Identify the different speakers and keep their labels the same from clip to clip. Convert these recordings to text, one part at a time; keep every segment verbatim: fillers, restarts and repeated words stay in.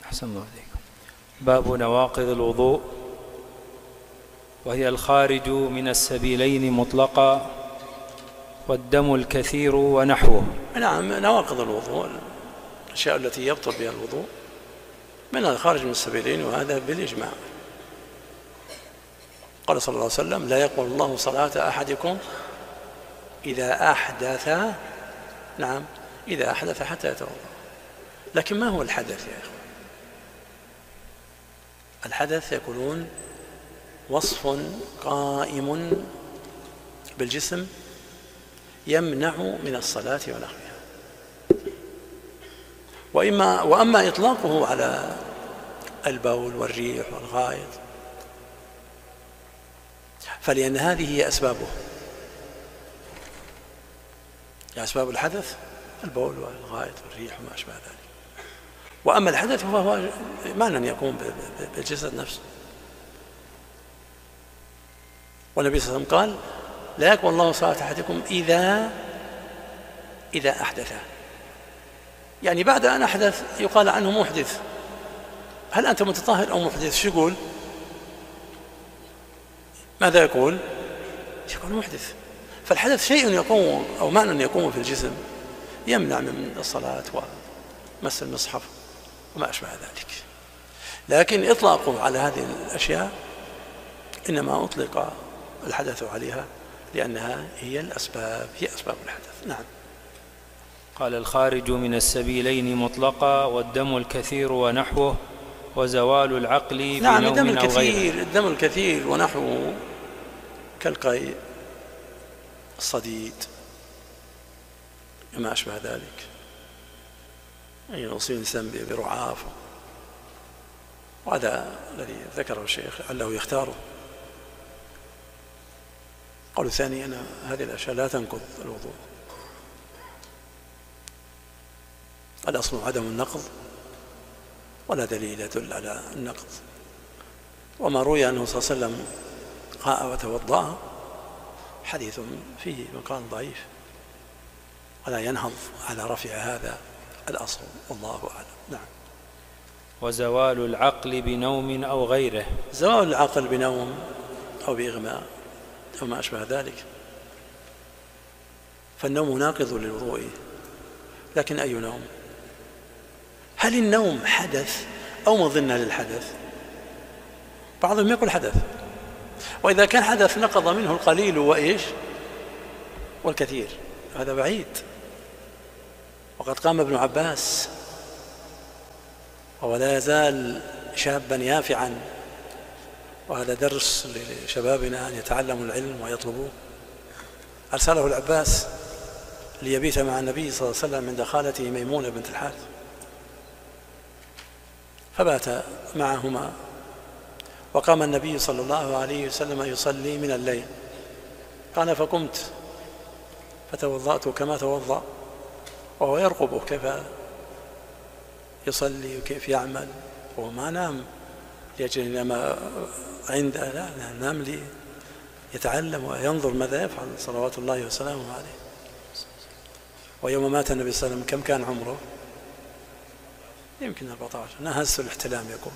Speaker 1: أحسن الله عليكم. باب نواقض الوضوء، وهي الخارج من السبيلين مطلقا والدم الكثير ونحوه.
Speaker 2: نعم، نواقض الوضوء الأشياء التي يبطل بها الوضوء منها الخارج من السبيلين، وهذا بالإجماع. قال صلى الله عليه وسلم: لا يقبل الله صلاة أحدكم إذا أحدث. نعم، إذا أحدث حتى يتوضأ. لكن ما هو الحدث يا إخوان؟ الحدث يقولون وصف قائم بالجسم يمنع من الصلاة ونحوها. وإما وأما إطلاقه على البول والريح والغائط فلأن هذه هي أسبابه، أسباب الحدث البول والغائط والريح وما أشبه ذلك. وأما الحدث فهو معنى يكون بالجسد نفسه. والنبي صلى الله عليه وسلم قال: لا يقبل الله صلاة أحدكم إذا إذا أحدث، يعني بعد أن أحدث يقال عنه محدث. هل أنت متطهر أو محدث؟ شو يقول؟ ماذا يقول؟ يقول محدث. فالحدث شيء يقوم أو معنى يقوم في الجسم يمنع من الصلاة ومس المصحف وما أشبه ذلك. لكن إطلاقه على هذه الأشياء إنما أطلق الحدث عليها لأنها هي الأسباب، هي أسباب الحدث. نعم.
Speaker 1: قال: الخارج من السبيلين مطلقا والدم الكثير ونحوه وزوال العقل بنوم
Speaker 2: نعم، الدم
Speaker 1: أو غيره.
Speaker 2: الكثير الدم الكثير ونحوه كالقيء، الصديد، وما أشبه ذلك، يعني يصيب الإنسان برعاف. وهذا الذي ذكره الشيخ لعله يختاره. قول الثاني أن هذه الأشياء لا تنقض الوضوء. الأصل عدم النقض، ولا دليل يدل على النقض. وما روي أنه صلى الله عليه وسلم قاء وتوضأ حديث فيه مقال ضعيف، ولا ينهض على رفع هذا الأصل، والله أعلم. نعم.
Speaker 1: وزوال العقل بنوم أو غيره.
Speaker 2: زوال العقل بنوم أو بإغماء أو ما أشبه ذلك، فالنوم ناقض للوضوء. لكن أي نوم؟ هل النوم حدث أو مظنة للحدث؟ بعضهم يقول حدث، وإذا كان حدث نقض منه القليل وإيش والكثير، هذا بعيد. وقد قام ابن عباس وهو لا يزال شابا يافعا، وهذا درس لشبابنا أن يتعلموا العلم ويطلبوه. أرسله العباس ليبيت مع النبي صلى الله عليه وسلم عند خالته ميمونة بنت الحارث، فبات معهما، وقام النبي صلى الله عليه وسلم يصلي من الليل. قال: فقمت فتوضأت كما توضأ، وهو يرقبه كيف يصلي وكيف يعمل، وهو ما نام لأجل إنما عنده، لا نام لي يتعلم وينظر ماذا يفعل صلوات الله وسلامه عليه. ويوم مات النبي صلى الله عليه وسلم كم كان عمره؟ يمكن أربعة عشر، نهزت الاحتلام يقول.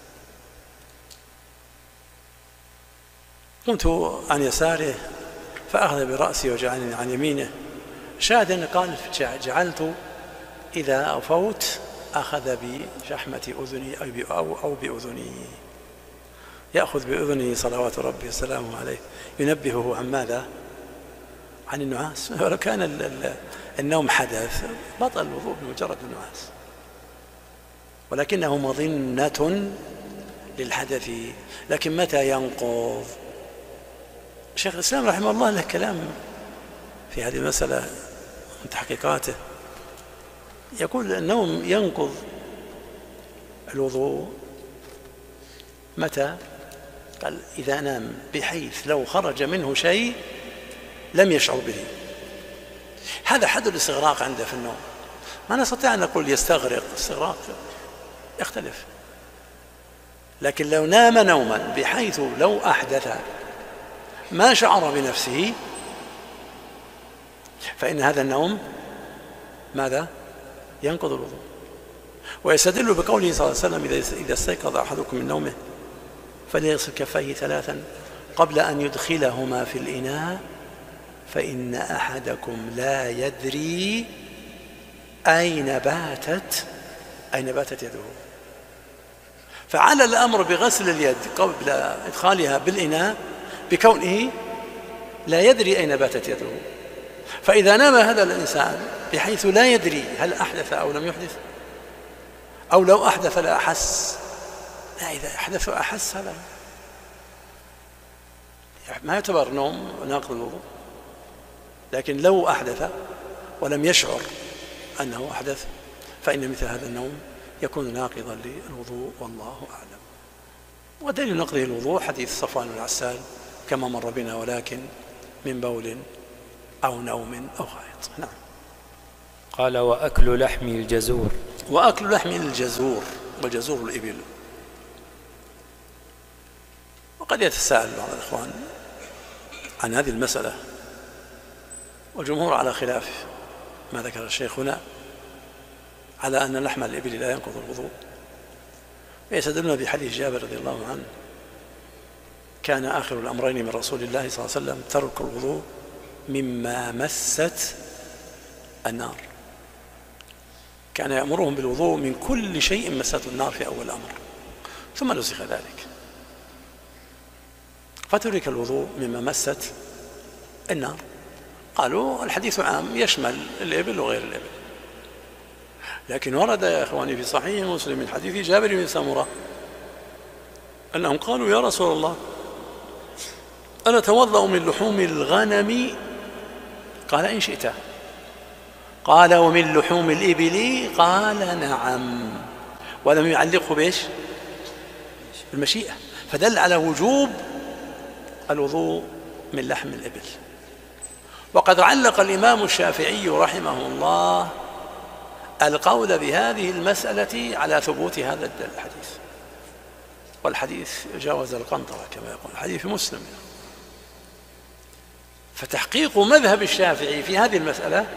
Speaker 2: قمت عن يساره فأخذ برأسي وجعلني عن يمينه. شاهد قال: جعلت إذا أفوت أخذ بشحمة أذني أو, أو بأذني، يأخذ بأذنه صلوات ربي وسلامه عليه، ينبهه عن ماذا؟ عن النعاس. ولو كان النوم حدث بطل الوضوء بمجرد النعاس، ولكنه مظنة للحدث. لكن متى ينقض؟ شيخ الإسلام رحمه الله له كلام في هذه المسألة من تحقيقاته. يقول النوم ينقض الوضوء متى؟ قال: إذا نام بحيث لو خرج منه شيء لم يشعر به. هذا حد الاستغراق عنده في النوم. ما نستطيع أن نقول يستغرق، استغراق يختلف. لكن لو نام نوما بحيث لو أحدث ما شعر بنفسه فإن هذا النوم ماذا؟ ينقض الوضوء. ويستدل بقوله صلى الله عليه وسلم إذا استيقظ أحدكم من نومه فليغسل كفيه ثلاثا قبل أن يدخلهما في الإناء فإن أحدكم لا يدري أين باتت أين باتت يده. فعلى الأمر بغسل اليد قبل إدخالها بالإناء بكونه لا يدري أين باتت يده. فإذا نام هذا الإنسان بحيث لا يدري هل أحدث أو لم يحدث، أو لو أحدث لا أحس، لا إذا أحدث وأحس هذا ما يعتبر نوم ناقض الوضوء. لكن لو أحدث ولم يشعر أنه أحدث فإن مثل هذا النوم يكون ناقضا للوضوء والله أعلم. ودليل نقضه الوضوء حديث صفوان بن عسال كما مر بنا، ولكن من بول أو نوم أو غائط. نعم.
Speaker 1: قال وأكل لحم الجزور.
Speaker 2: وأكل لحم الجزور، وجزور الإبل. وقد يتساءل بعض الإخوان عن هذه المسألة، والجمهور على خلاف ما ذكر الشيخ هنا على أن لحم الإبل لا ينقض الوضوء، ويستدلون بحديث جابر رضي الله عنه كان آخر الأمرين من رسول الله صلى الله عليه وسلم ترك الوضوء مما مست النار. كان يأمرهم بالوضوء من كل شيء مسته النار في أول الأمر، ثم نسخ ذلك فترك الوضوء مما مست النار. قالوا الحديث عام يشمل الإبل وغير الإبل، لكن ورد يا إخواني في صحيح مسلم من حديث جابر بن سمرة أنهم قالوا يا رسول الله أنا أتوضأ من لحوم الغنم؟ قال إن شئت. قال ومن لحوم الإبل؟ قال نعم، ولم يعلقه بإيش؟ بالمشيئة، فدل على وجوب الوضوء من لحم الإبل. وقد علق الإمام الشافعي رحمه الله القول بهذه المسألة على ثبوت هذا الحديث، والحديث جاوز القنطرة كما يقول الحديث في مسلم. فتحقيق مذهب الشافعي في هذه المسألة،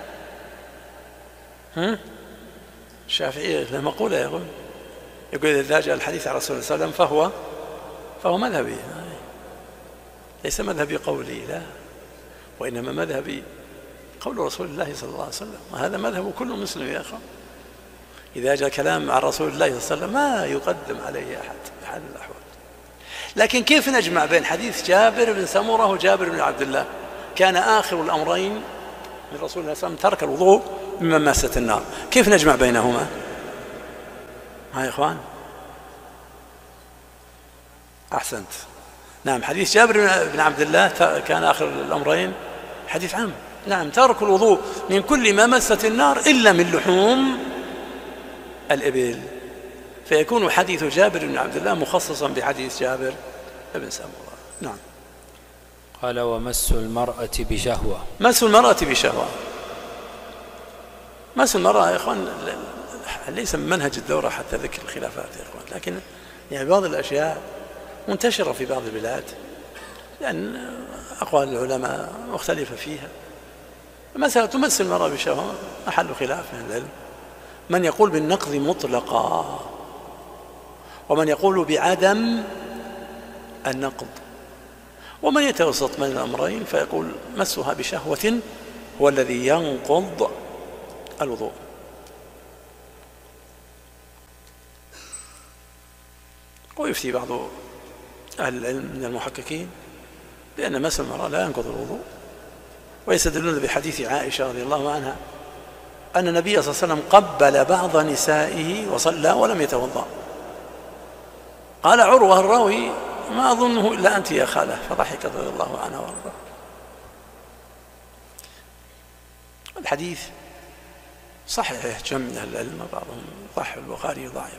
Speaker 2: الشافعي له مقولة يقول يقول إذا جاء الحديث عن رسول الله صلى الله عليه وسلم فهو فهو مذهبي، ليس مذهبي قولي، لا، وإنما مذهبي قول رسول الله صلى الله عليه وسلم، وهذا مذهب كل مسلم يا أخوان. إذا جاء كلام عن رسول الله صلى الله عليه وسلم ما يقدم عليه أحد بحال الأحوال. لكن كيف نجمع بين حديث جابر بن سمرة وجابر بن عبد الله كان آخر الأمرين من رسول الله صلى الله عليه وسلم ترك الوضوء مما مست النار؟ كيف نجمع بينهما؟ ها يا إخوان، أحسنت. نعم، حديث جابر بن عبد الله كان آخر الأمرين حديث عام. نعم، ترك الوضوء من كل ما مست النار إلا من لحوم الإبل، فيكون حديث جابر بن عبد الله مخصصا بحديث جابر بن سمرة. نعم.
Speaker 1: قال ومس المرأة بشهوة.
Speaker 2: مس المرأة بشهوة، مس المرأة يا إخوان ليس من منهج الدورة حتى ذكر الخلافات يا إخوان، لكن يعني بعض الأشياء منتشرة في بعض البلاد لأن أقوال العلماء مختلفة فيها. مسألة تمس المرأة بشهوة محل خلاف من العلم، من يقول بالنقض مطلقا ومن يقول بعدم النقض، ومن يتوسط من الأمرين فيقول مسها بشهوة هو الذي ينقض الوضوء. ويفتي بعض أهل العلم من المحققين بأن مس المرأة لا ينقض الوضوء، ويستدلون بحديث عائشة رضي الله عنها أن النبي صلى الله عليه وسلم قبل بعض نسائه وصلى ولم يتوضأ. قال عروة الراوي ما أظنه إلا أنت يا خالة، فضحكت رضي الله عنها وارضاها. الحديث صحيح جمع من أهل العلم، بعضهم ضعف البخاري ضعيف.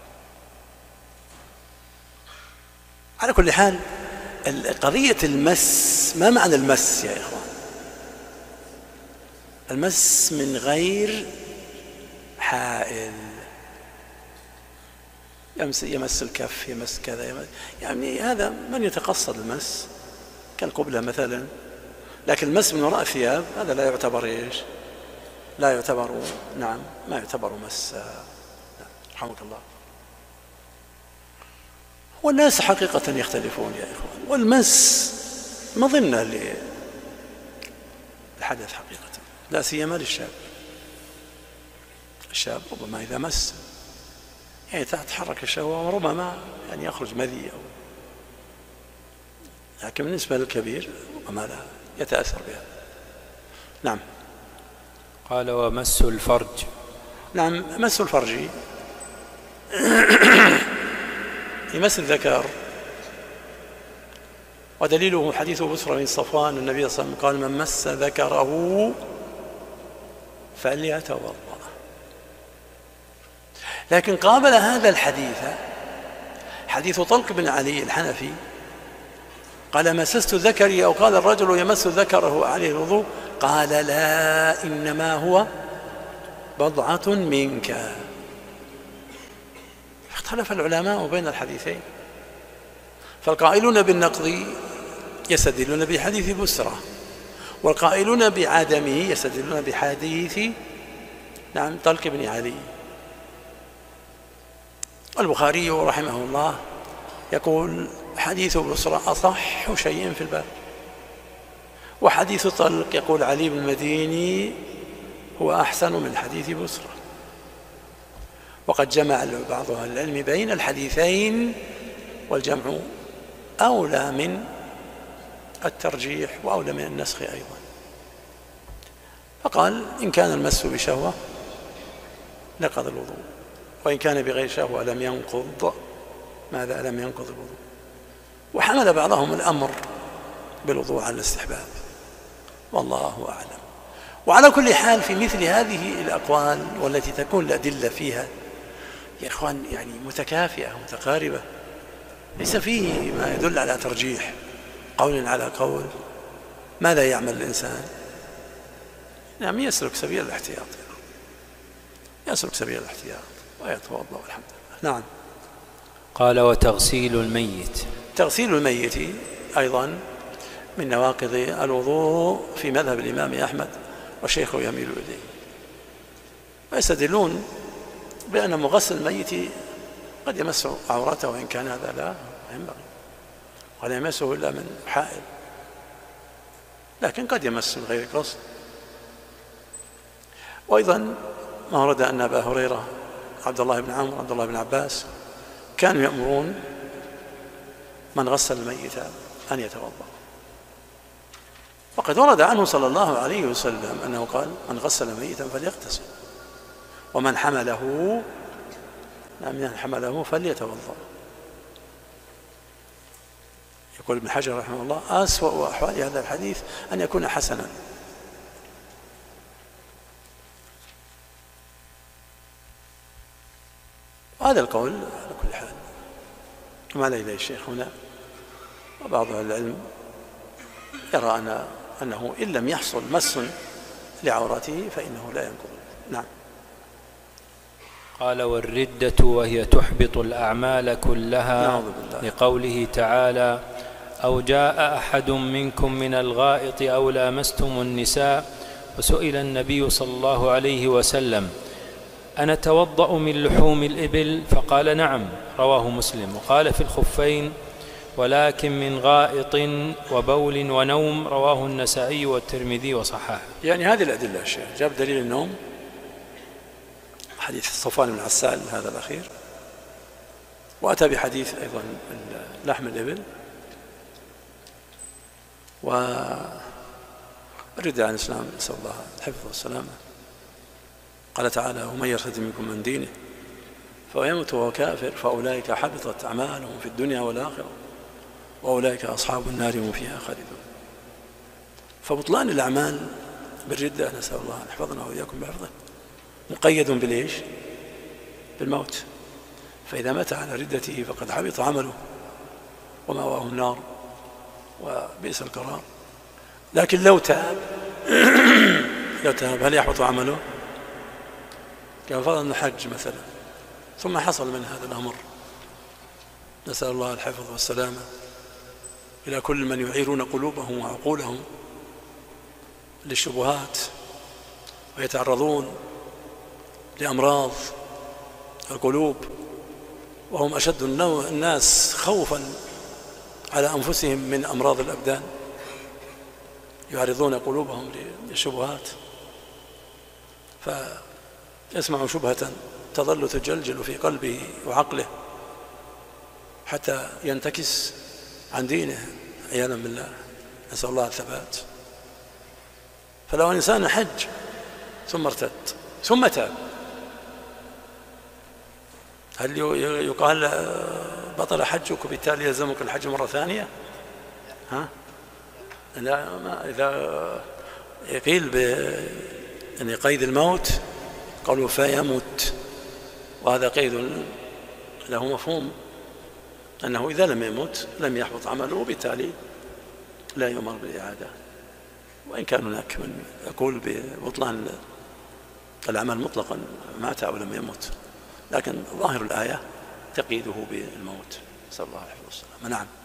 Speaker 2: على كل حال قضية المس، ما معنى المس يا إخوان؟ المس من غير حائل، يمس, يمس الكف، يمس كذا، يمس يعني هذا من يتقصد المس كالقبلة مثلا. لكن المس من وراء الثياب هذا لا يعتبر إيش؟ لا يعتبر، نعم، ما يعتبر مس. رحمك الله. والناس حقيقة يختلفون يا إخوان، والمس مظنة للحدث حقيقة، لا سيما للشاب. الشاب ربما إذا مس يعني تتحرك الشهوة وربما يعني يخرج مذي أو، لكن بالنسبة للكبير ربما لا يتأثر بها. نعم.
Speaker 1: قال ومس الفرج.
Speaker 2: نعم، مس الفرج يمس الذكر، ودليله حديث بسرى بن صفوان النبي صلى الله عليه وسلم قال من مس ذكره فليتوضأ. لكن قابل هذا الحديث حديث طلق بن علي الحنفي قال مسست ذكري، أو قال الرجل يمس ذكره عليه الوضوء قال لا إنما هو بضعة منك. اختلف العلماء بين الحديثين، فالقائلون بالنقض يستدلون بحديث بسرى، والقائلون بعدمه يستدلون بحديث نعم طلق بن علي. البخاري رحمه الله يقول حديث بسرى أصح شيء في الباب، وحديث طلق يقول علي بن المديني هو أحسن من حديث بسرى. وقد جمع بعض أهل العلم بين الحديثين، والجمع أولى من الترجيح وأولى من النسخ أيضا. فقال إن كان المس بشهوة نقض الوضوء، وإن كان بغير شهوة لم ينقض ماذا لم ينقض الوضوء. وحمل بعضهم الأمر بالوضوء على الاستحباب، والله أعلم. وعلى كل حال في مثل هذه الأقوال والتي تكون الأدلة فيها يا إخوان يعني متكافئة متقاربة، ليس فيه ما يدل على ترجيح قول على قول، ماذا يعمل الإنسان؟ نعم يسلك سبيل الاحتياط، يسلك سبيل الاحتياط ويتوضأ والحمد لله. نعم.
Speaker 1: قال وتغسيل الميت.
Speaker 2: تغسيل الميت أيضا من نواقض الوضوء في مذهب الإمام أحمد، والشيخ يميل إليه، ويستدلون بأن مغسل الميت قد يمس عورته، وإن كان هذا لا ينبغي، ولا يمسه إلا من حائل، لكن قد يمس من غير قصد. وأيضا ما ورد أن أبا هريرة عبد الله بن عمرو عبد الله بن عباس كانوا يأمرون من غسل الميت أن يتوضأ. وقد ورد عنه صلى الله عليه وسلم أنه قال من غسل ميتا فليغتسل، ومن حمله من حمله فليتوضأ. يقول ابن حجر رحمه الله أسوأ أحوال هذا الحديث أن يكون حسنا. وهذا القول على كل حال كما لا إليه الشيخ هنا، وبعض أهل العلم يرى أن أنه إن لم يحصل مس لعورته فإنه لا ينقض. نعم.
Speaker 1: قال والردة وهي تحبط الأعمال كلها، لقوله تعالى أو جاء أحد منكم من الغائط أو لامستم النساء. وسئل النبي صلى الله عليه وسلم أنا توضأ من لحوم الإبل؟ فقال نعم، رواه مسلم. وقال في الخفين ولكن من غائط وبول ونوم، رواه النسائي والترمذي وصححه.
Speaker 2: يعني هذه الأدلة الشيخ جاب دليل النوم حديث صفوان بن عسال هذا الأخير، وأتى بحديث أيضا لحم الإبل، ورد عن الإسلام نسأل الله الحفظ والسلامة. قال تعالى ومن يرتد منكم من دينه فيموت وهو كافر فأولئك حبطت أعمالهم في الدنيا والآخرة وأولئك أصحاب النار هم فيها خالدون. فبطلان الأعمال بالردة نسأل الله أن يحفظنا وإياكم بحفظه مقيد بالإيش؟ بالموت. فإذا مات على ردته فقد حبط عمله ومأواه النار وبئس القرار. لكن لو تاب لو تاب هل يحبط عمله؟ كان فرض الحج مثلا ثم حصل من هذا الأمر، نسأل الله الحفظ والسلامة إلى كل من يعيرون قلوبهم وعقولهم للشبهات ويتعرضون لأمراض القلوب، وهم أشد الناس خوفا على أنفسهم من أمراض الأبدان، يعرضون قلوبهم للشبهات، فيسمع شبهة تظل تجلجل في قلبه وعقله حتى ينتكس عن دينه عياذا بالله، نسأل الله الثبات. فلو إنسان حج ثم ارتد ثم تاب، هل يقال بطل حجك وبالتالي يلزمك الحج مرة ثانية؟ ها؟ لا، ما إذا يقيل بأن قيد الموت قالوا فيموت، وهذا قيد له مفهوم أنه إذا لم يموت لم يحبط عمله، وبالتالي لا يؤمر بالإعادة. وإن كان هناك من يقول ببطلان العمل مطلقا مات أو لم يمت، لكن ظاهر الآية تقييده بالموت، نسأل الله العافية والسلامة. نعم.